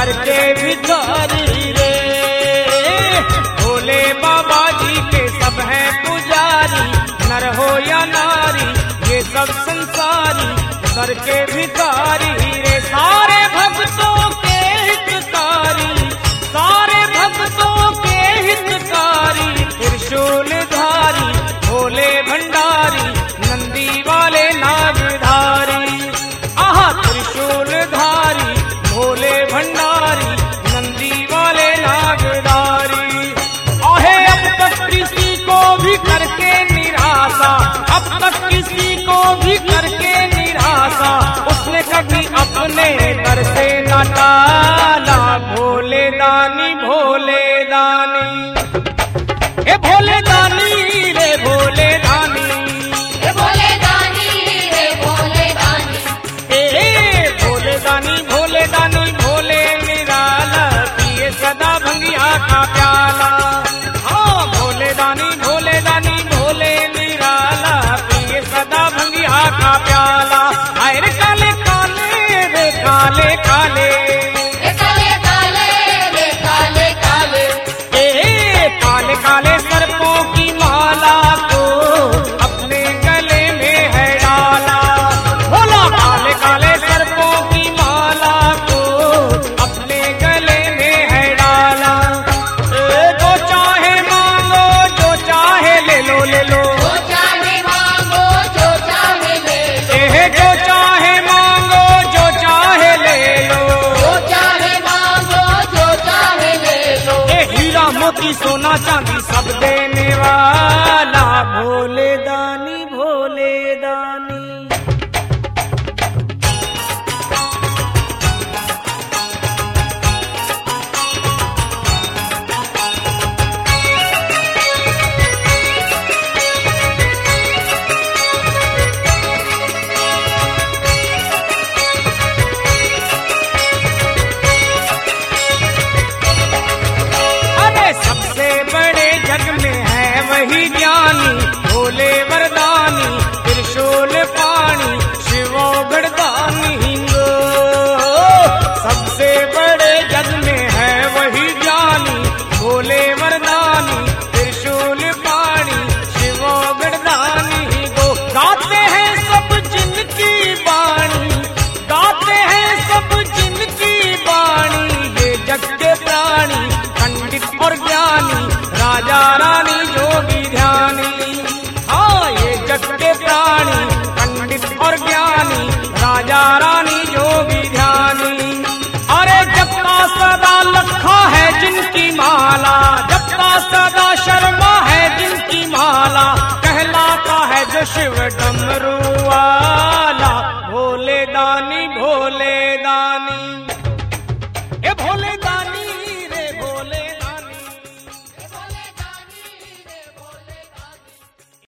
करके भिखारी रे। भोले बाबा जी के सब हैं पुजारी, नर हो या नारी ये सब संसारी करके भिखारी रे। सारे भक्तों के हितकारी, सारे भक्तों के हितकारी, त्रिशूलधारी भोले भंडारी, नंदी वाले नागधारी। आहा त्रिशूलधारी भोले भंडारी, नंदी वाले नागधारी। आहे अब तक किसी को भी करके निराशा, अब तक किसी को भी करके निराशा, उसने कभी अपने दर से न टाला। भोले दानी भोले दानी, ए भोले दानी रे भोले दानी, ए भोले दानी रे भोले दानी, ए भोले दानी भोले दानी भोले निराला, पिए सदा भंगिया का प्याला। हाँ भोले दानी भोले दानी भोले निराला, पिए सदा भंगिया का प्याला। हाय रे काले काले रे काले काले, ए काले काले रे काले काले, काले काले सर्पों की माला को अपने गले में है डाला। बोला काले काले सर्पों की माला को अपने गले में है डाला। जो चाहे मांगो जो चाहे ले लो ले लो, जो चाहे मांगो जो चाहे ले लो, जो चाहे मांगो जो चाहे ले लो, जो चाहे मांगो जो चाहे ले लो। हीरा मोती सोना चांदी सब देने वाला भोले दानी भोले दानी। सबसे बड़े जग में है वही ज्ञानी, भोले वरदानी, त्रिशूल पाणी, शिवो गढ़दानी गो। सबसे बड़े जग में है वही ज्ञानी, भोले वरदानी, त्रिशूल पाणी, शिवो गढ़दानी गो। गाते हैं सब जिनकी बाणी, गाते हैं सब जिनकी बाणी, ये जग के प्राणी पंडित और ज्ञानी, राजा रानी जोगी ध्यानी। हाँ ये जग के प्राणी पंडित और ज्ञानी, राजा रानी जोगी ध्यानी। अरे जपता सदा लखा है जिनकी माला, जपता सदा शर्मा है जिनकी माला, कहलाता है जो शिव डमरू वाला। भोले दानी भोले